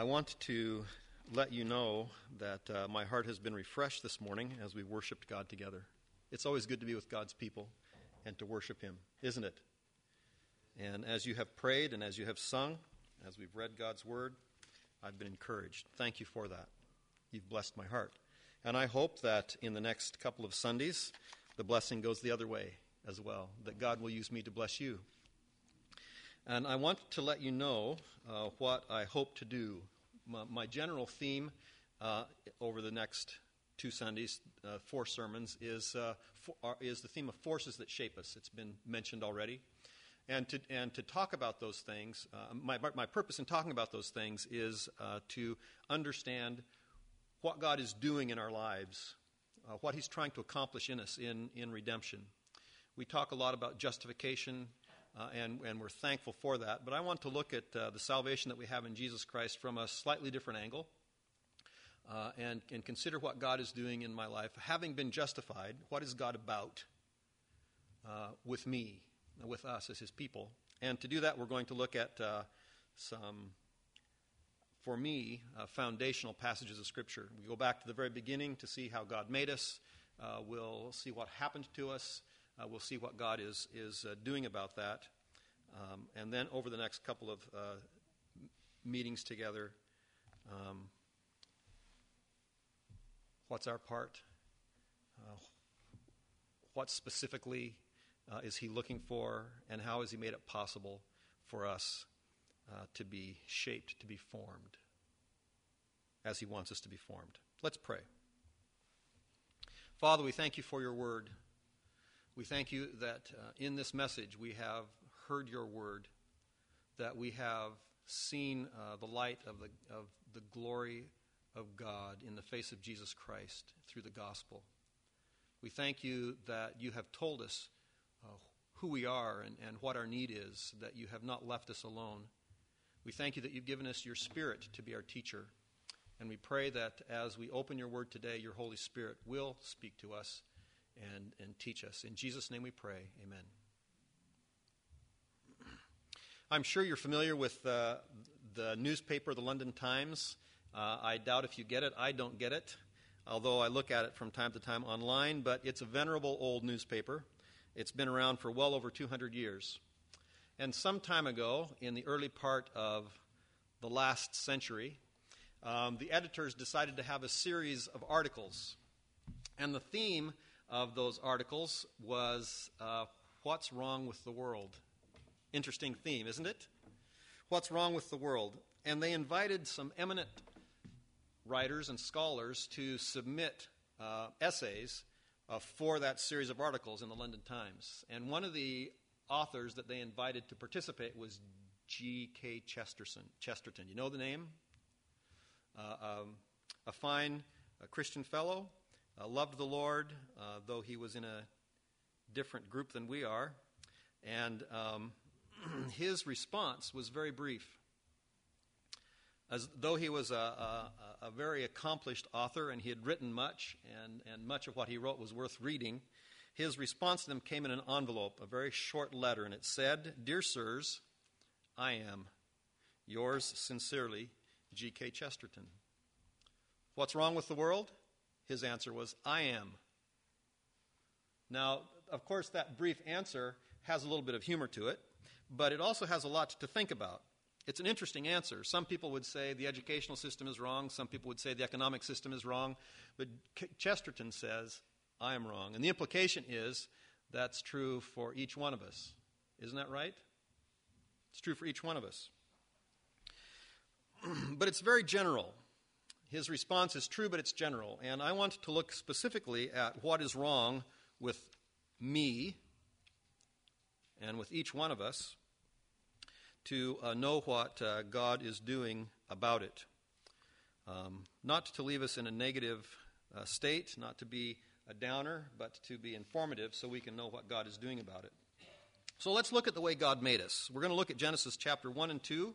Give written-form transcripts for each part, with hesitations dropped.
I want to let you know that my heart has been refreshed this morning as we worshiped God together. It's always good to be with God's people and to worship Him, isn't it? And as you have prayed and as you have sung, as we've read God's Word, I've been encouraged. Thank you for that. You've blessed my heart. And I hope that in the next couple of Sundays, the blessing goes the other way as well, that God will use me to bless you. And I want to let you know what I hope to do. My general theme over the next 2 Sundays, 4 sermons, is the theme of forces that shape us. It's been mentioned already. And to talk about those things, my purpose in talking about those things is to understand what God is doing in our lives, what He's trying to accomplish in us in redemption. We talk a lot about justification, and we're thankful for that. But I want to look at the salvation that we have in Jesus Christ from a slightly different angle and consider what God is doing in my life. Having been justified, what is God about with me, with us as His people? And to do that, we're going to look at some, for me, foundational passages of Scripture. We go back to the very beginning to see how God made us. We'll see what happened to us. We'll see what God is doing about that. And then over the next couple of meetings together, what's our part? What specifically is He looking for? And how has He made it possible for us to be shaped, to be formed, as He wants us to be formed? Let's pray. Father, we thank You for Your Word. We thank You that in this message we have heard Your word, that we have seen the light of the glory of God in the face of Jesus Christ through the gospel. We thank You that You have told us who we are and what our need is, that You have not left us alone. We thank You that You've given us Your Spirit to be our teacher. And we pray that as we open Your word today, Your Holy Spirit will speak to us and teach us. In Jesus' name we pray, amen. I'm sure you're familiar with the newspaper, the London Times. I doubt if you get it. I don't get it, although I look at it from time to time online, but it's a venerable old newspaper. It's been around for well over 200 years. And some time ago, in the early part of the last century, the editors decided to have a series of articles. And the theme of those articles was what's wrong with the world? Interesting theme, isn't it? What's wrong with the world? And they invited some eminent writers and scholars to submit essays for that series of articles in the London Times. And one of the authors that they invited to participate was G.K. Chesterton. You know the name? A fine Christian fellow. Loved the Lord, though he was in a different group than we are. And his response was very brief. As though he was a very accomplished author and he had written much, and much of what he wrote was worth reading, his response to them came in an envelope, a very short letter, and it said, "Dear Sirs, I am yours sincerely, G.K. Chesterton." What's wrong with the world? His answer was, I am. Now, of course, that brief answer has a little bit of humor to it, but it also has a lot to think about. It's an interesting answer. Some people would say the educational system is wrong. Some people would say the economic system is wrong. But Chesterton says, I am wrong. And the implication is that's true for each one of us. Isn't that right? It's true for each one of us. But it's very general. His response is true, but it's general. And I want to look specifically at what is wrong with me and with each one of us to know what God is doing about it. Not to leave us in a negative state, not to be a downer, but to be informative so we can know what God is doing about it. So let's look at the way God made us. We're going to look at Genesis chapter 1 and 2.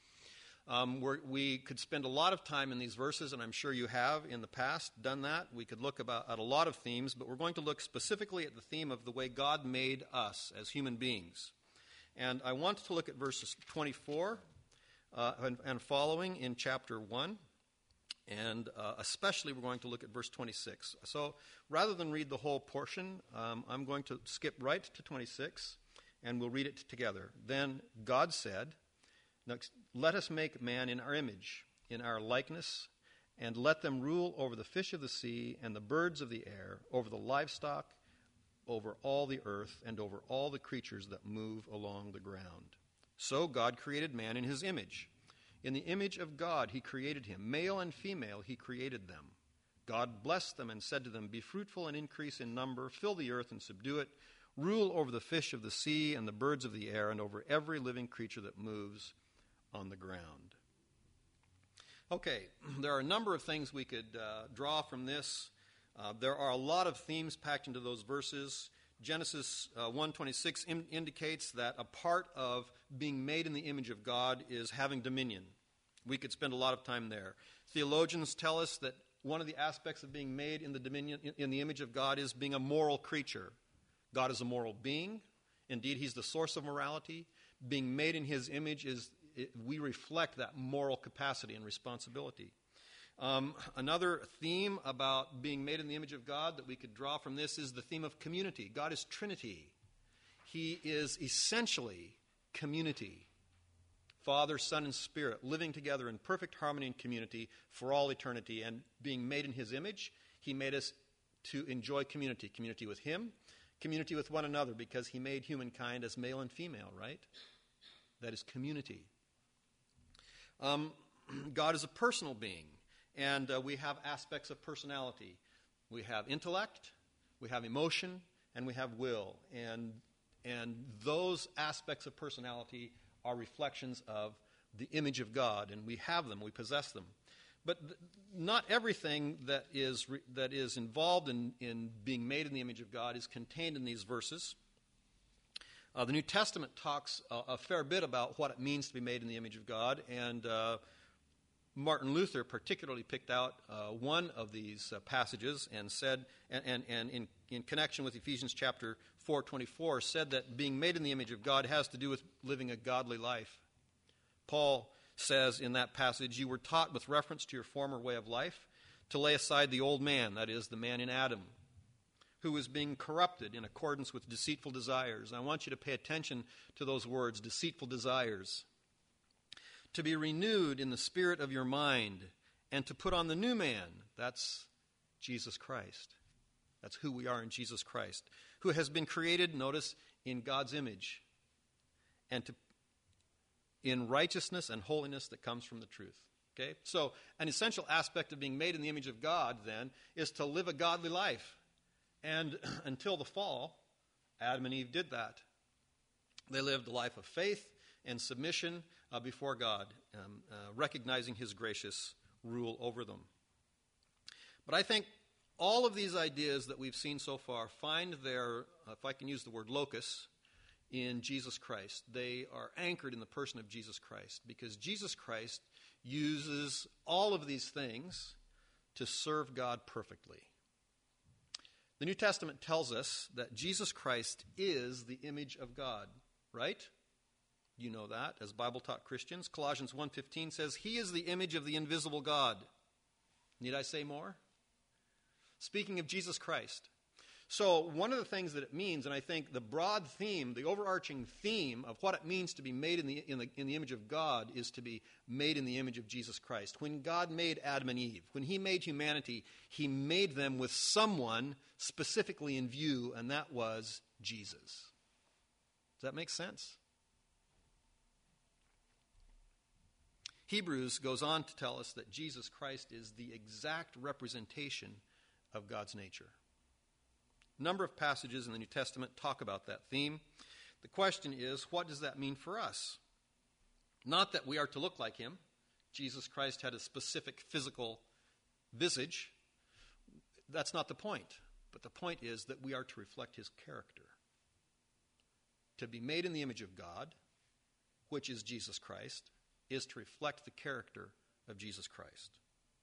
We could spend a lot of time in these verses, and I'm sure you have in the past done that. We could look at a lot of themes, but we're going to look specifically at the theme of the way God made us as human beings. And I want to look at verses 24 and following in chapter 1. And especially we're going to look at verse 26. So rather than read the whole portion, I'm going to skip right to 26, and we'll read it together. Then God said, "Let us make man in our image, in our likeness, and let them rule over the fish of the sea and the birds of the air, over the livestock, over all the earth, and over all the creatures that move along the ground." So God created man in his image. In the image of God he created him. Male and female he created them. God blessed them and said to them, "Be fruitful and increase in number, fill the earth and subdue it, rule over the fish of the sea and the birds of the air, and over every living creature that moves on the ground." Okay, there are a number of things we could draw from this. There are a lot of themes packed into those verses. Genesis 1:26 indicates that a part of being made in the image of God is having dominion. We could spend a lot of time there. Theologians tell us that one of the aspects of being made in the image of God is being a moral creature. God is a moral being. Indeed, he's the source of morality. Being made in his image we reflect that moral capacity and responsibility. Another theme about being made in the image of God that we could draw from this is the theme of community. God is Trinity. He is essentially community. Father, Son, and Spirit living together in perfect harmony and community for all eternity. And being made in his image, he made us to enjoy community. Community with him, community with one another, because he made humankind as male and female, right? That is community. God is a personal being. And we have aspects of personality. We have intellect, we have emotion, and we have will. And those aspects of personality are reflections of the image of God, and we have them, we possess them. But not everything that is involved in being made in the image of God is contained in these verses. The New Testament talks a fair bit about what it means to be made in the image of God, and Martin Luther particularly picked out one of these passages and said, and in connection with Ephesians chapter 4:24, said that being made in the image of God has to do with living a godly life. Paul says in that passage, "You were taught with reference to your former way of life to lay aside the old man," that is, the man in Adam, "who is being corrupted in accordance with deceitful desires." And I want you to pay attention to those words, deceitful desires. "To be renewed in the spirit of your mind, and to put on the new man," that's Jesus Christ. That's who we are in Jesus Christ, "who has been created," notice, "in God's image, and in righteousness and holiness that comes from the truth." Okay? So an essential aspect of being made in the image of God, then, is to live a godly life. And until the fall, Adam and Eve did that. They lived a life of faith and submission before God, recognizing his gracious rule over them. But I think all of these ideas that we've seen so far find their, if I can use the word locus, in Jesus Christ. They are anchored in the person of Jesus Christ, because Jesus Christ uses all of these things to serve God perfectly. The New Testament tells us that Jesus Christ is the image of God, right? You know that as Bible-taught Christians. Colossians 1:15 says, "He is the image of the invisible God." Need I say more? Speaking of Jesus Christ. So one of the things that it means, and I think the broad theme, the overarching theme of what it means to be made in the image of God is to be made in the image of Jesus Christ. When God made Adam and Eve, when he made humanity, he made them with someone specifically in view, and that was Jesus. Does that make sense? Hebrews goes on to tell us that Jesus Christ is the exact representation of God's nature. A number of passages in the New Testament talk about that theme. The question is, what does that mean for us? Not that we are to look like him. Jesus Christ had a specific physical visage. That's not the point. But the point is that we are to reflect his character. To be made in the image of God, which is Jesus Christ, is to reflect the character of Jesus Christ.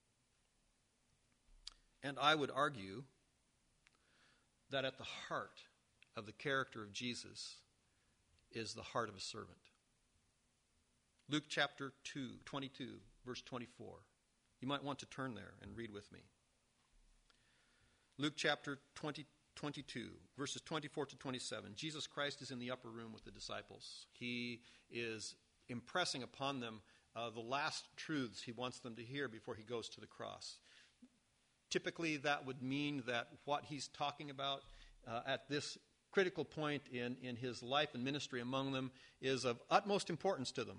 And I would argue that at the heart of the character of Jesus is the heart of a servant. Luke chapter 22, verse 24. You might want to turn there and read with me. Luke chapter 22, verses 24 to 27. Jesus Christ is in the upper room with the disciples. He is impressing upon them the last truths he wants them to hear before he goes to the cross. Typically, that would mean that what he's talking about at this critical point in his life and ministry among them is of utmost importance to them.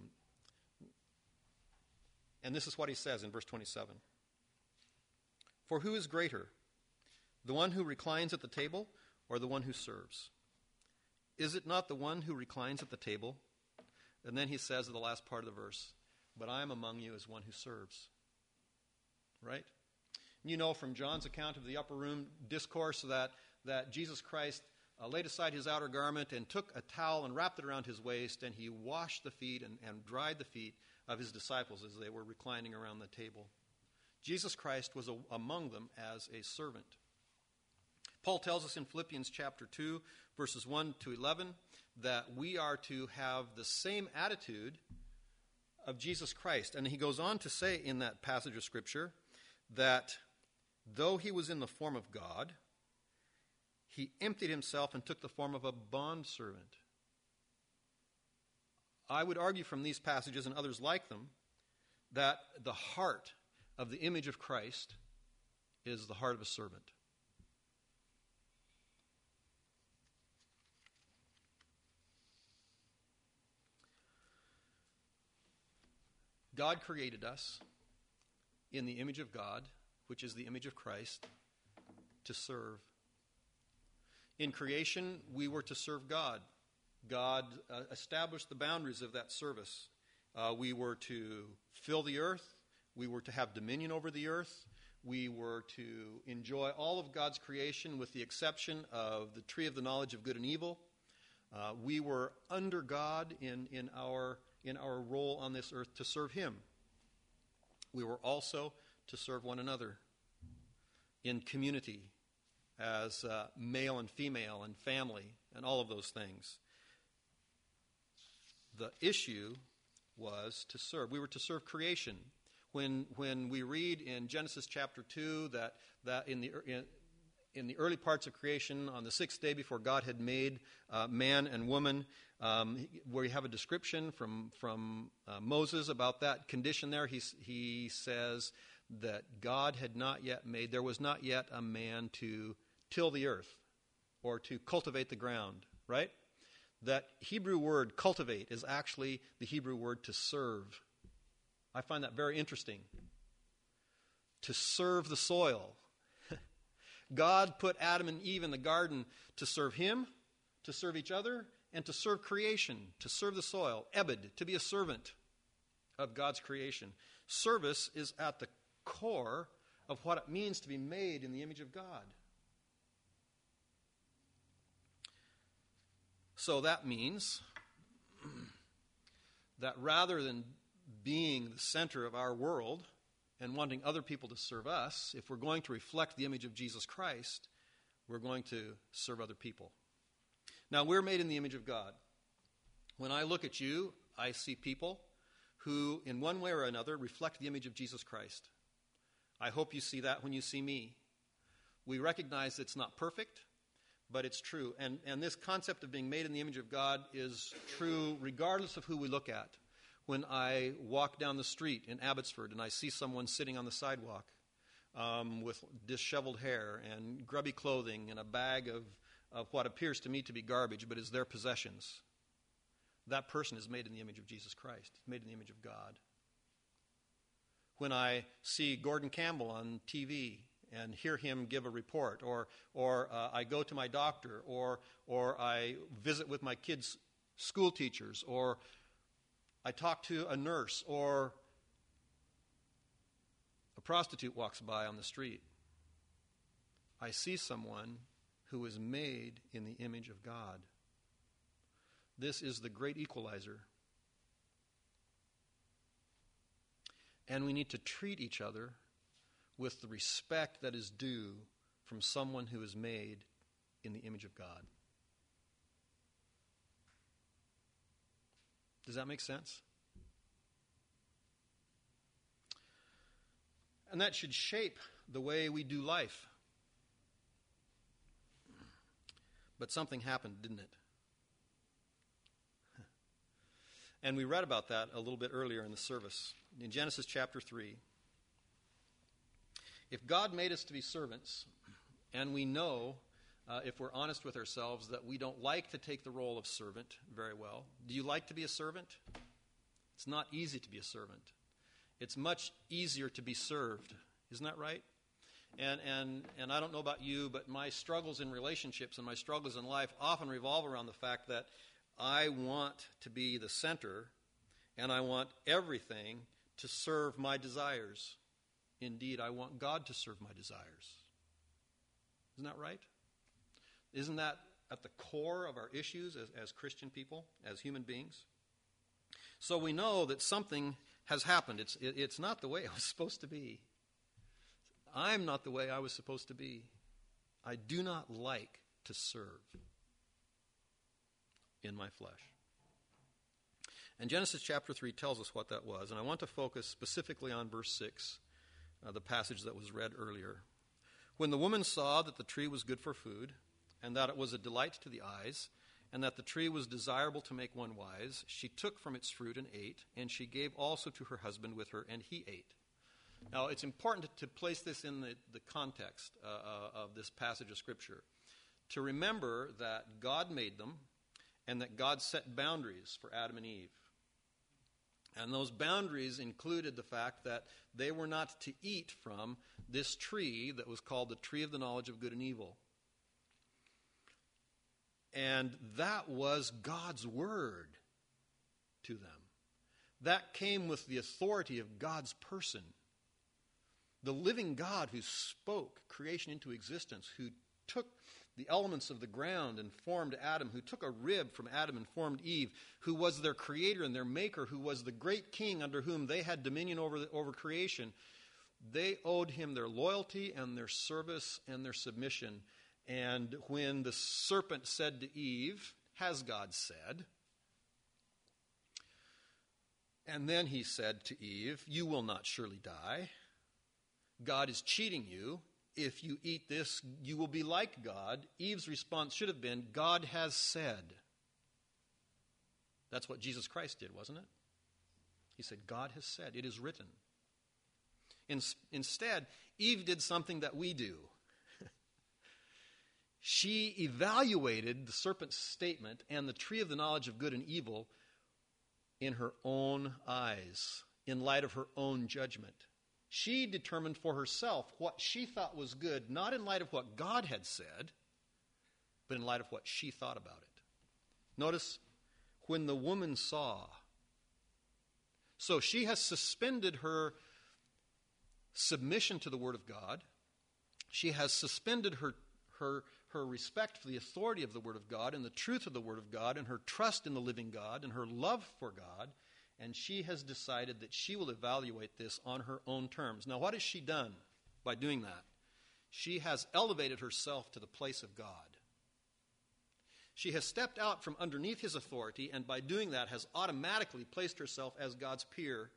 And this is what he says in verse 27. For who is greater, the one who reclines at the table or the one who serves? Is it not the one who reclines at the table? And then he says in the last part of the verse, but I am among you as one who serves. Right? You know from John's account of the upper room discourse that Jesus Christ laid aside his outer garment and took a towel and wrapped it around his waist, and he washed the feet and dried the feet of his disciples as they were reclining around the table. Jesus Christ was among them as a servant. Paul tells us in Philippians chapter 2, verses 1 to 11, that we are to have the same attitude of Jesus Christ. And he goes on to say in that passage of Scripture that though he was in the form of God, he emptied himself and took the form of a bondservant. I would argue from these passages and others like them that the heart of the image of Christ is the heart of a servant. God created us in the image of God, which is the image of Christ, to serve. In creation, we were to serve God. God established the boundaries of that service. We were to fill the earth. We were to have dominion over the earth. We were to enjoy all of God's creation with the exception of the tree of the knowledge of good and evil. We were under God in our role on this earth to serve him. We were also to serve one another in community as male and female and family and all of those things. The issue was to serve. We were to serve creation. When we read in Genesis chapter 2 that in the early parts of creation, on the sixth day before God had made man and woman, where you have a description from Moses about that condition there, he says that God had not yet made, there was not yet a man to till the earth or to cultivate the ground, right? That Hebrew word cultivate is actually the Hebrew word to serve. I find that very interesting. To serve the soil. God put Adam and Eve in the garden to serve him, to serve each other, and to serve creation, to serve the soil. Ebed, to be a servant of God's creation. Service is at the core of what it means to be made in the image of God. So that means that rather than being the center of our world and wanting other people to serve us, if we're going to reflect the image of Jesus Christ, we're going to serve other people. Now, we're made in the image of God. When I look at you, I see people who, in one way or another, reflect the image of Jesus Christ. I hope you see that when you see me. We recognize it's not perfect, but it's true. And this concept of being made in the image of God is true regardless of who we look at. When I walk down the street in Abbotsford and I see someone sitting on the sidewalk with disheveled hair and grubby clothing and a bag of what appears to me to be garbage but is their possessions, that person is made in the image of Jesus Christ, made in the image of God. When I see Gordon Campbell on TV and hear him give a report, or I go to my doctor, or I visit with my kids' school teachers, or I talk to a nurse, or a prostitute walks by on the street, I see someone who is made in the image of God. This is the great equalizer. And we need to treat each other with the respect that is due from someone who is made in the image of God. Does that make sense? And that should shape the way we do life. But something happened, didn't it? And we read about that a little bit earlier in the service. In Genesis chapter 3. If God made us to be servants, and we know, if we're honest with ourselves, that we don't like to take the role of servant very well. Do you like to be a servant? It's not easy to be a servant. It's much easier to be served. Isn't that right? And I don't know about you, but my struggles in relationships and my struggles in life often revolve around the fact that I want to be the center, and I want everything to serve my desires. Indeed, I want God to serve my desires. Isn't that right? Isn't that at the core of our issues as Christian people, as human beings? So we know that something has happened. It's not the way I was supposed to be. I'm not the way I was supposed to be. I do not like to serve in my flesh. And Genesis chapter 3 tells us what that was. And I want to focus specifically on verse 6, the passage that was read earlier. When the woman saw that the tree was good for food, and that it was a delight to the eyes, and that the tree was desirable to make one wise, she took from its fruit and ate, and she gave also to her husband with her, and he ate. Now, it's important to place this in the context of this passage of Scripture, to remember that God made them, and that God set boundaries for Adam and Eve. And those boundaries included the fact that they were not to eat from this tree that was called the tree of the knowledge of good and evil. And that was God's word to them. That came with the authority of God's person. The living God who spoke creation into existence, who took the elements of the ground and formed Adam, who took a rib from Adam and formed Eve, who was their creator and their maker, who was the great king under whom they had dominion over creation. They owed him their loyalty and their service and their submission. And when the serpent said to Eve, "Has God said?" And then he said to Eve, "You will not surely die. God is cheating you. If you eat this, you will be like God." Eve's response should have been, "God has said." That's what Jesus Christ did, wasn't it? He said, "God has said, it is written." Instead, Eve did something that we do. She evaluated the serpent's statement and the tree of the knowledge of good and evil in her own eyes, in light of her own judgment. She determined for herself what she thought was good, not in light of what God had said, but in light of what she thought about it. Notice, when the woman saw. So she has suspended her submission to the Word of God. She has suspended her respect for the authority of the Word of God and the truth of the Word of God and her trust in the living God and her love for God. And she has decided that she will evaluate this on her own terms. Now, what has she done by doing that? She has elevated herself to the place of God. She has stepped out from underneath his authority, and by doing that has automatically placed herself as God's peer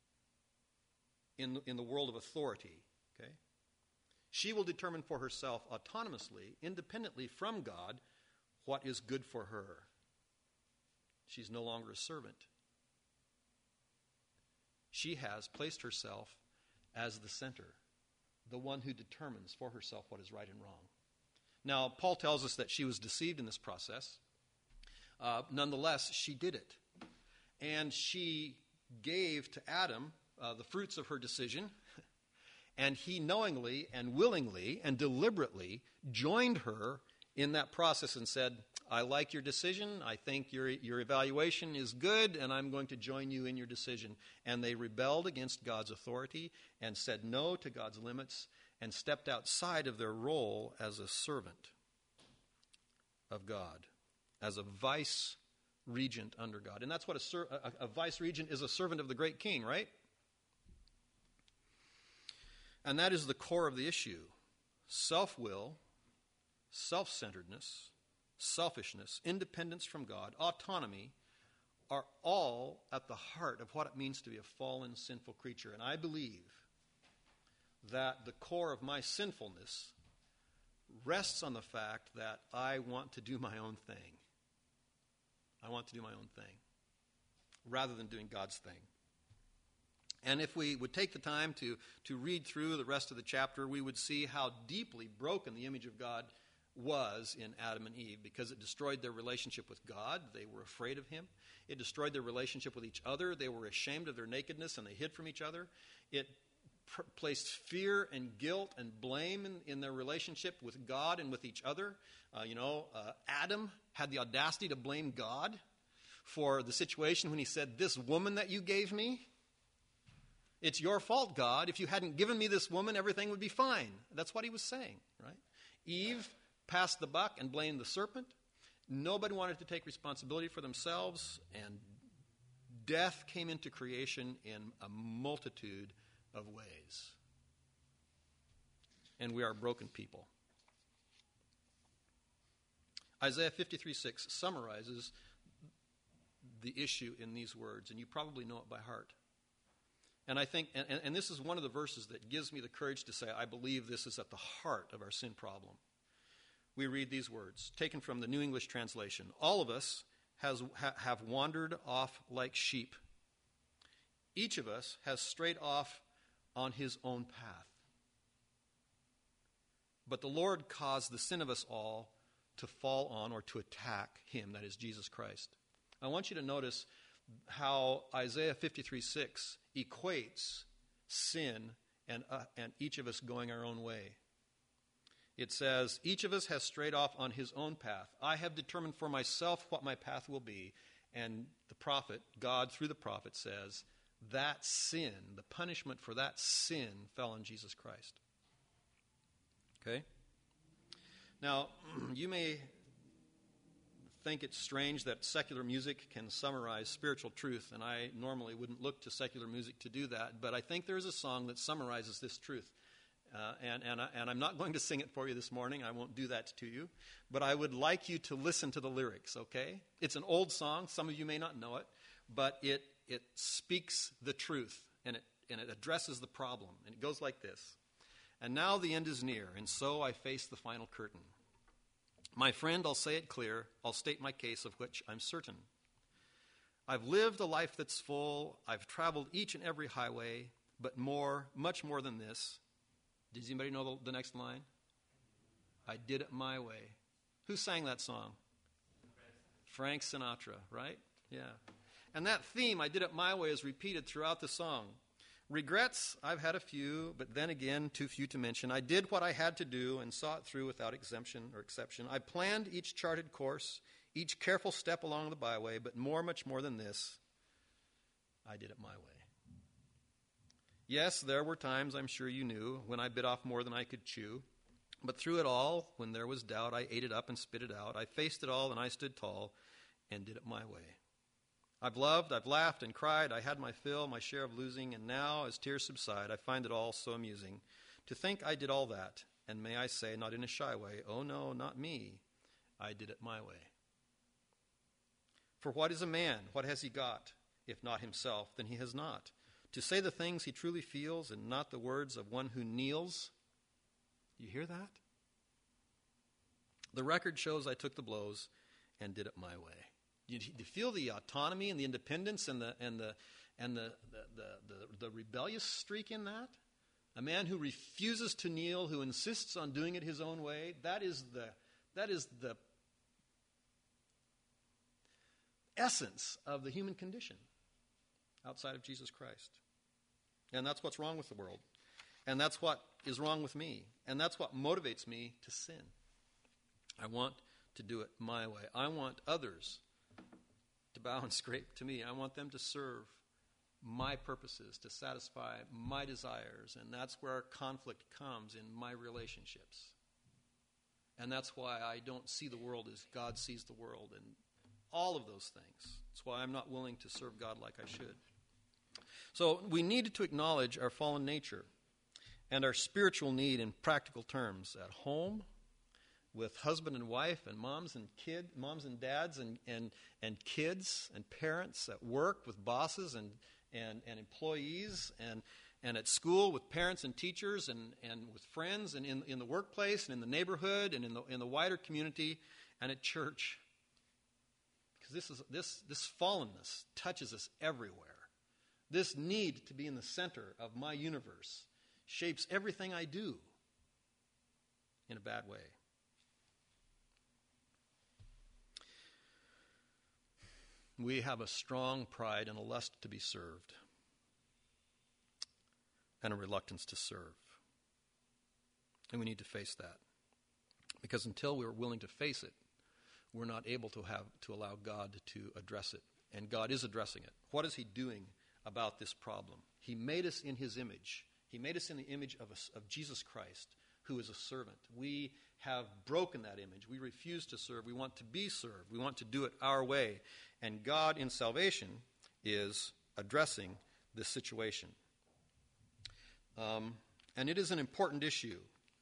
in the world of authority. Okay? She will determine for herself autonomously, independently from God, what is good for her. She's no longer a servant. She has placed herself as the center, the one who determines for herself what is right and wrong. Now, Paul tells us that she was deceived in this process. Nonetheless, she did it. And she gave to Adam the fruits of her decision, and he knowingly and willingly and deliberately joined her in that process and said, "I like your decision. I think your evaluation is good, and I'm going to join you in your decision." And they rebelled against God's authority and said no to God's limits and stepped outside of their role as a servant of God, as a vice regent under God. And that's what a vice regent is, a servant of the great king, right? And that is the core of the issue. Self-will, self-centeredness, selfishness, independence from God, autonomy are all at the heart of what it means to be a fallen, sinful creature. And I believe that the core of my sinfulness rests on the fact that I want to do my own thing. I want to do my own thing rather than doing God's thing. And if we would take the time to read through the rest of the chapter, we would see how deeply broken the image of God was in Adam and Eve, because it destroyed their relationship with God. They were afraid of him. It destroyed their relationship with each other. They were ashamed of their nakedness and they hid from each other. It placed fear and guilt and blame in their relationship with God and with each other. Adam had the audacity to blame God for the situation when he said, "This woman that you gave me, it's your fault, God. If you hadn't given me this woman, everything would be fine." That's what he was saying, right? Eve passed the buck and blamed the serpent. Nobody wanted to take responsibility for themselves, and death came into creation in a multitude of ways. And we are broken people. Isaiah 53:6 summarizes the issue in these words, and you probably know it by heart. And I think, and this is one of the verses that gives me the courage to say, I believe this is at the heart of our sin problem. We read these words, taken from the New English Translation. All of us have wandered off like sheep. Each of us has strayed off on his own path. But the Lord caused the sin of us all to fall on or to attack him, that is Jesus Christ. I want you to notice how Isaiah 53:6 equates sin and each of us going our own way. It says, each of us has strayed off on his own path. I have determined for myself what my path will be. And the prophet, God through the prophet, says, that sin, the punishment for that sin fell on Jesus Christ. Okay? Now, you may think it's strange that secular music can summarize spiritual truth, and I normally wouldn't look to secular music to do that, but I think there's a song that summarizes this truth. And I'm not going to sing it for you this morning. I won't do that to you. But I would like you to listen to the lyrics, okay? It's an old song. Some of you may not know it. But it speaks the truth, and it addresses the problem. And it goes like this. And now the end is near, and so I face the final curtain. My friend, I'll say it clear. I'll state my case, of which I'm certain. I've lived a life that's full. I've traveled each and every highway, but much more than this. Does anybody know the next line? I did it my way. Who sang that song? Frank Sinatra, right? Yeah. And that theme, I did it my way, is repeated throughout the song. Regrets, I've had a few, but then again, too few to mention. I did what I had to do and saw it through without exemption or exception. I planned each charted course, each careful step along the byway, but much more than this, I did it my way. Yes, there were times, I'm sure you knew, when I bit off more than I could chew. But through it all, when there was doubt, I ate it up and spit it out. I faced it all and I stood tall and did it my way. I've loved, I've laughed and cried. I had my fill, my share of losing. And now, as tears subside, I find it all so amusing. To think I did all that, and may I say, not in a shy way, oh no, not me. I did it my way. For what is a man? What has he got? If not himself, then he has not. To say the things he truly feels and not the words of one who kneels. You hear that? The record shows I took the blows and did it my way. Do you feel the autonomy and the independence and the rebellious streak in that? A man who refuses to kneel, who insists on doing it his own way. That is the essence of the human condition outside of Jesus Christ. And that's what's wrong with the world. And that's what is wrong with me. And that's what motivates me to sin. I want to do it my way. I want others to bow and scrape to me. I want them to serve my purposes, to satisfy my desires. And that's where conflict comes in my relationships. And that's why I don't see the world as God sees the world, and all of those things. That's why I'm not willing to serve God like I should. So we need to acknowledge our fallen nature and our spiritual need in practical terms, at home, with husband and wife, and moms and dads and kids and parents, at work with bosses and employees, and at school with parents and teachers and with friends and in the workplace and in the neighborhood and in the wider community and at church. Because this fallenness touches us everywhere. This need to be in the center of my universe shapes everything I do in a bad way. We have a strong pride and a lust to be served, and a reluctance to serve. And we need to face that. Because until we're willing to face it, we're not able to allow God to address it. And God is addressing it. What is he doing about this problem? He made us in his image. He made us in the image of Jesus Christ, who is a servant. We have broken that image. We refuse to serve. We want to be served. We want to do it our way. And God in salvation is addressing this situation. And it is an important issue.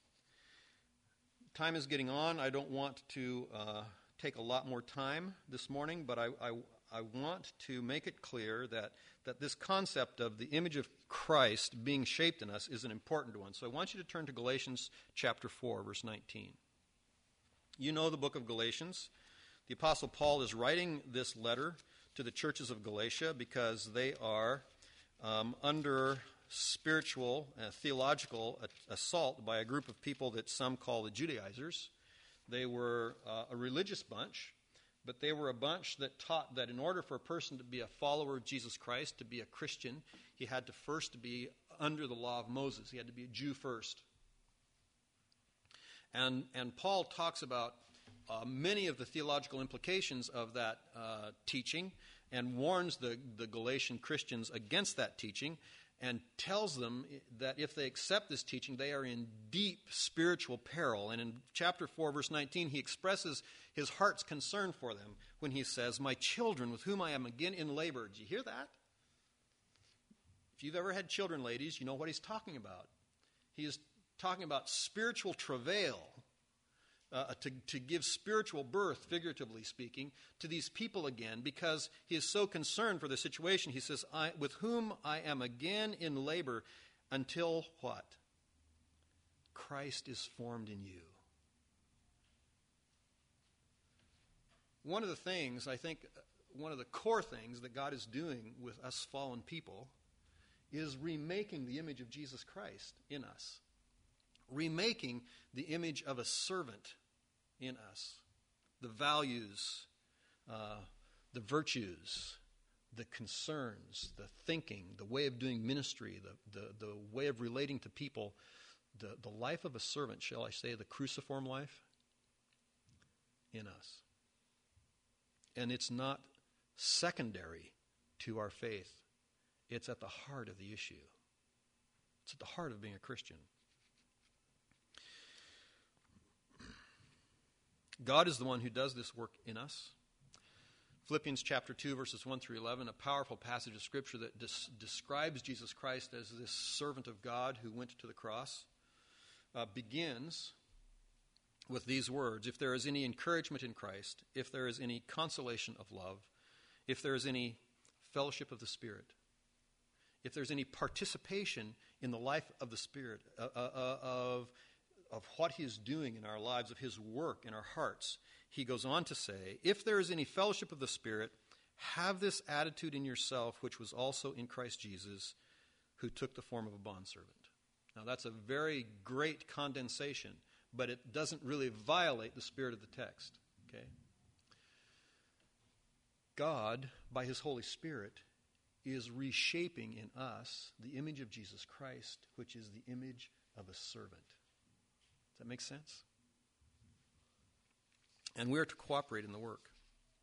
Time is getting on. I don't want to take a lot more time this morning, but I want to make it clear that this concept of the image of Christ being shaped in us is an important one. So I want you to turn to Galatians chapter 4, verse 19. You know the book of Galatians. The Apostle Paul is writing this letter to the churches of Galatia because they are under spiritual, theological assault by a group of people that some call the Judaizers. They were a religious bunch, but they were a bunch that taught that in order for a person to be a follower of Jesus Christ, to be a Christian, he had to first be under the law of Moses. He had to be a Jew first. And Paul talks about many of the theological implications of that teaching and warns the Galatian Christians against that teaching and tells them that if they accept this teaching, they are in deep spiritual peril. And in chapter 4, verse 19, he expresses his heart's concern for them when he says, "My children, with whom I am again in labor." Do you hear that? If you've ever had children, ladies, you know what he's talking about. He is talking about spiritual travail, to give spiritual birth, figuratively speaking, to these people again, because he is so concerned for the situation. He says, with whom I am again in labor until what? Christ is formed in you. One of the things, I think, one of the core things that God is doing with us fallen people is remaking the image of Jesus Christ in us. Remaking the image of a servant in us. The values, the virtues, the concerns, the thinking, the way of doing ministry, the way of relating to people, the life of a servant, shall I say, the cruciform life in us. And it's not secondary to our faith. It's at the heart of the issue. It's at the heart of being a Christian. God is the one who does this work in us. Philippians chapter 2, verses 1 through 11, a powerful passage of Scripture that describes Jesus Christ as this servant of God who went to the cross, begins with these words: if there is any encouragement in Christ, if there is any consolation of love, if there is any fellowship of the Spirit, if there's any participation in the life of the Spirit, of what he is doing in our lives, of his work in our hearts, he goes on to say, if there is any fellowship of the Spirit, have this attitude in yourself, which was also in Christ Jesus, who took the form of a bondservant. Now that's a very great condensation, but it doesn't really violate the spirit of the text. Okay? God, by his Holy Spirit, is reshaping in us the image of Jesus Christ, which is the image of a servant. Does that make sense? And we are to cooperate in the work.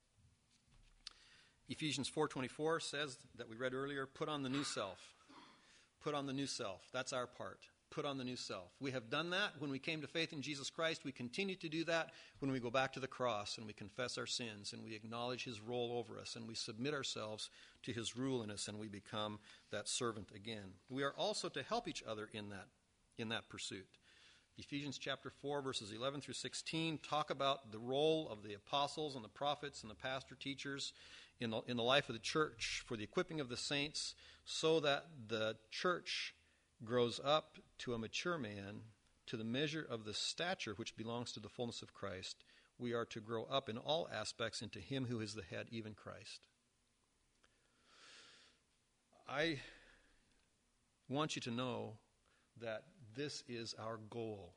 Ephesians 4:24 says, that we read earlier, put on the new self. Put on the new self. That's our part. Put on the new self. We have done that when we came to faith in Jesus Christ. We continue to do that when we go back to the cross and we confess our sins and we acknowledge his role over us and we submit ourselves to his rule in us and we become that servant again. We are also to help each other in that pursuit. Ephesians chapter 4, verses 11 through 16 talk about the role of the apostles and the prophets and the pastor teachers in the life of the church for the equipping of the saints so that the church grows up to a mature man, to the measure of the stature which belongs to the fullness of Christ, we are to grow up in all aspects into him who is the head, even Christ. I want you to know that this is our goal.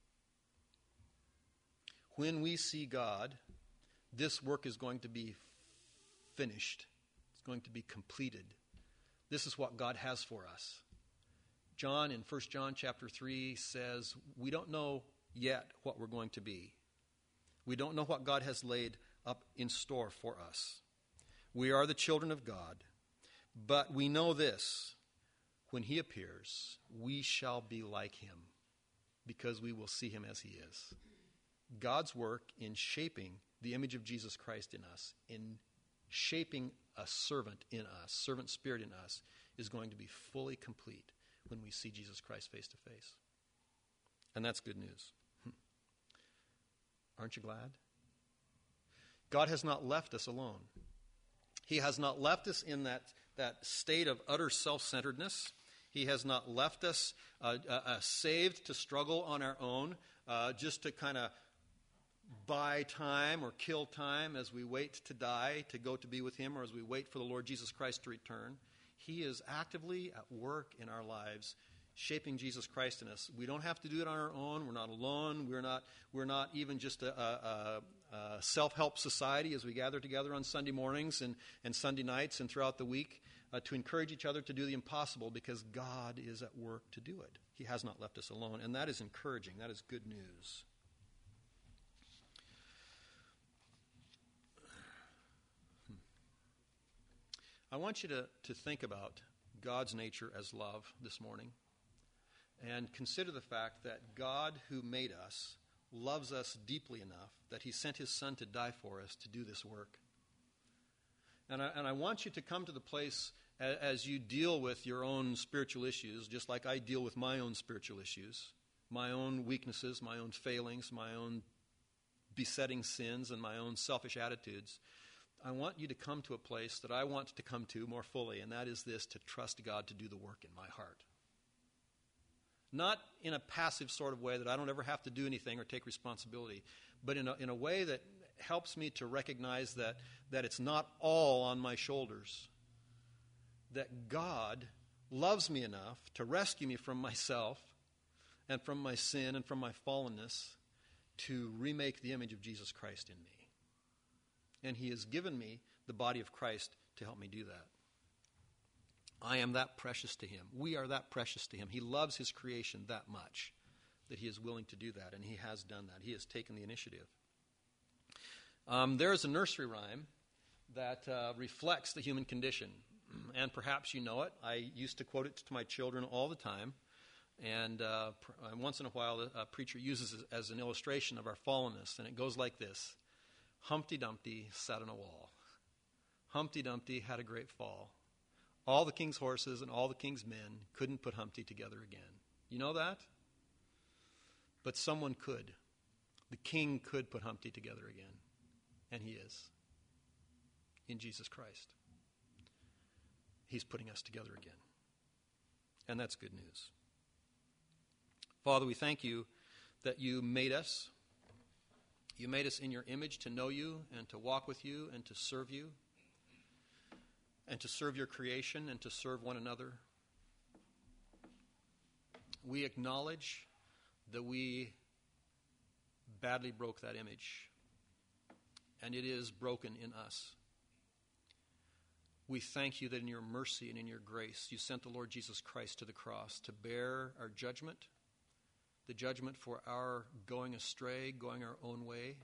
When we see God, this work is going to be finished. It's going to be completed. This is what God has for us. John in 1 John chapter 3 says, we don't know yet what we're going to be. We don't know what God has laid up in store for us. We are the children of God, but we know this: when he appears, we shall be like him, because we will see him as he is. God's work in shaping the image of Jesus Christ in us, in shaping a servant in us, servant spirit in us, is going to be fully complete when we see Jesus Christ face to face. And that's good news. Aren't you glad? God has not left us alone. He has not left us in that state of utter self-centeredness. He has not left us saved to struggle on our own, just to kind of buy time or kill time as we wait to die, to go to be with him, or as we wait for the Lord Jesus Christ to return. He is actively at work in our lives, shaping Jesus Christ in us. We don't have to do it on our own. We're not alone. We're not even just a self-help society as we gather together on Sunday mornings and Sunday nights and throughout the week to encourage each other to do the impossible, because God is at work to do it. He has not left us alone, and that is encouraging. That is good news. I want you to think about God's nature as love this morning, and consider the fact that God, who made us, loves us deeply enough that he sent his Son to die for us to do this work. And I want you to come to the place as you deal with your own spiritual issues, just like I deal with my own spiritual issues, my own weaknesses, my own failings, my own besetting sins, and my own selfish attitudes. I want you to come to a place that I want to come to more fully, and that is this: to trust God to do the work in my heart. Not in a passive sort of way that I don't ever have to do anything or take responsibility, but in a way that helps me to recognize that it's not all on my shoulders. That God loves me enough to rescue me from myself and from my sin and from my fallenness, to remake the image of Jesus Christ in me. And he has given me the body of Christ to help me do that. I am that precious to him. We are that precious to him. He loves his creation that much that he is willing to do that, and he has done that. He has taken the initiative. There is a nursery rhyme that reflects the human condition, and perhaps you know it. I used to quote it to my children all the time, and once in a while a preacher uses it as an illustration of our fallenness, and it goes like this: Humpty Dumpty sat on a wall. Humpty Dumpty had a great fall. All the king's horses and all the king's men couldn't put Humpty together again. You know that? But someone could. The king could put Humpty together again. And he is. In Jesus Christ. He's putting us together again. And that's good news. Father, we thank you that you made us. You made us in your image to know you and to walk with you and to serve you and to serve your creation and to serve one another. We acknowledge that we badly broke that image, and it is broken in us. We thank you that in your mercy and in your grace, you sent the Lord Jesus Christ to the cross to bear our judgment, the judgment for our going astray, going our own way,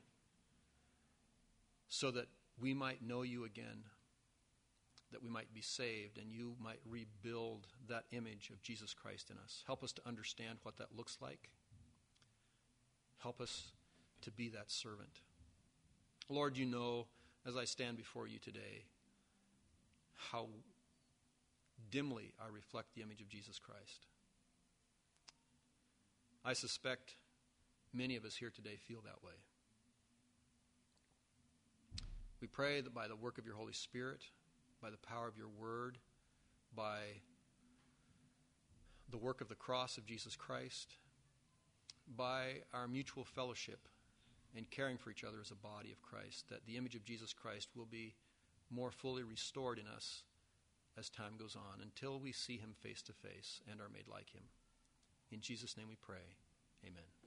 so that we might know you again, that we might be saved, and you might rebuild that image of Jesus Christ in us. Help us to understand what that looks like. Help us to be that servant. Lord, you know, as I stand before you today, how dimly I reflect the image of Jesus Christ. I suspect many of us here today feel that way. We pray that by the work of your Holy Spirit, by the power of your word, by the work of the cross of Jesus Christ, by our mutual fellowship and caring for each other as a body of Christ, that the image of Jesus Christ will be more fully restored in us as time goes on, until we see him face to face and are made like him. In Jesus' name we pray. Amen.